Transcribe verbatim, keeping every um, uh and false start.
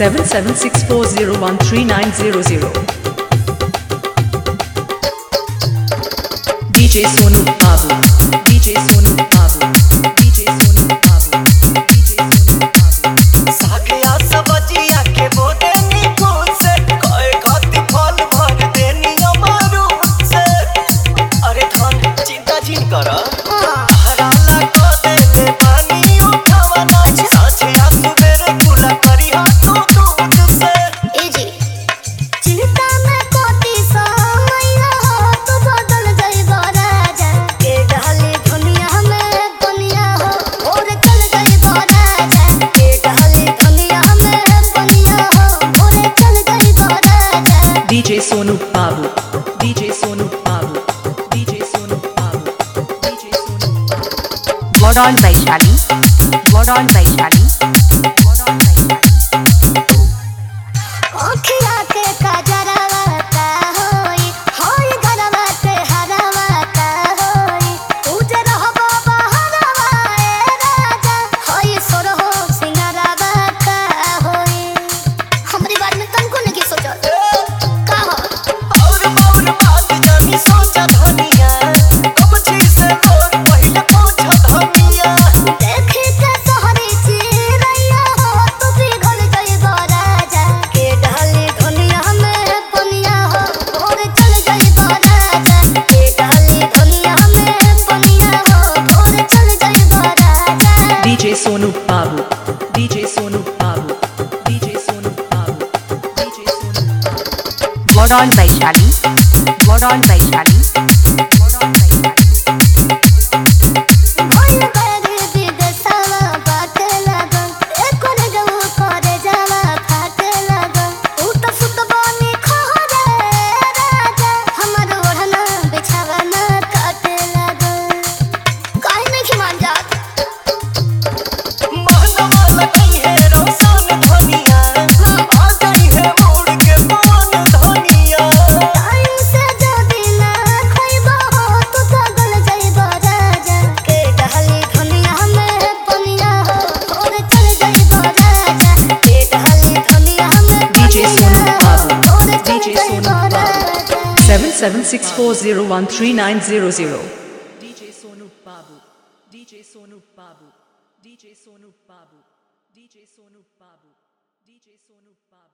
seven seven six four zero one three nine zero zero. D J Sonu Babu, D J Sonu Babu, D J Sonu Babu, D J Sonu Babu. सागिया सबजिया के बोदे नी फूल से कोई खाती फल भर देनी अमरूद से। अरे धन चिंता जिन करा हराला को दे ले पानी उठावना साझिया सुबेरे कुला करी हाथों दूध से। ए जी चिंता में कोती समैया हो तू बदल जाइबो राजा के डाली दुनिया में दुनिया हो और चल जाइबो राजा के डाली दुनिया में दुनिया हो और चल जाइबो राजा। D J Sonu Babu, D J Sonu Babu, D J Sonu Babu, D J Sonu Babu. Modern Vaishali, Modern Vaishali, Modern Vaishali. ओखिया के काजरवा का होई होई गरवा के हरवा का होई तुझे रहबो बहरवा ए राजा होई सोरहो सिंगारवा का होई। हमरी बात में तनको नहीं सोचल का हो और मौन भाग जानी सोचा धनिया कब छी से मोर पहले पहुंचा धनिया। देखी के तोहरी चिरैया हो तू पिघल जाइबो राजा के डाली दुनिया में दुनिया हो और चल जाइबो राजा के डाली दुनिया में दुनिया हो और चल जाइबो राजा। D J Sonu Babu, D J Sonu Babu, D J Sonu Babu, D J Sonu Babu. Modern Vaishali, Modern Vaishali, Modern Vaishali. भोल बड़ी विदेशवा बाटे लगन एको ने जऊ करे जावा फाटे लगन ऊ तो सुत बनी खोरे राजा हमर ओढ़ना बिछावा न काटे लगन काहे नहीं मान जात महनवा लगी है रोशन धनिया आ गई है मोड़ के पवन धनिया। टाइम से जदी ना खइबो हो तू पागल जाइबो राजा के डाली दुनिया में दुनिया हो और चल जाइबो राजा के डाली दुनिया में D J Sonu Babu, और D चल J जाइबो Sonu Babu. राजा। seven seven six four zero one three nine zero zero. D J Sonu Babu, D J Sonu Babu, D J Sonu Babu, D J Sonu Babu, D J Sonu Babu.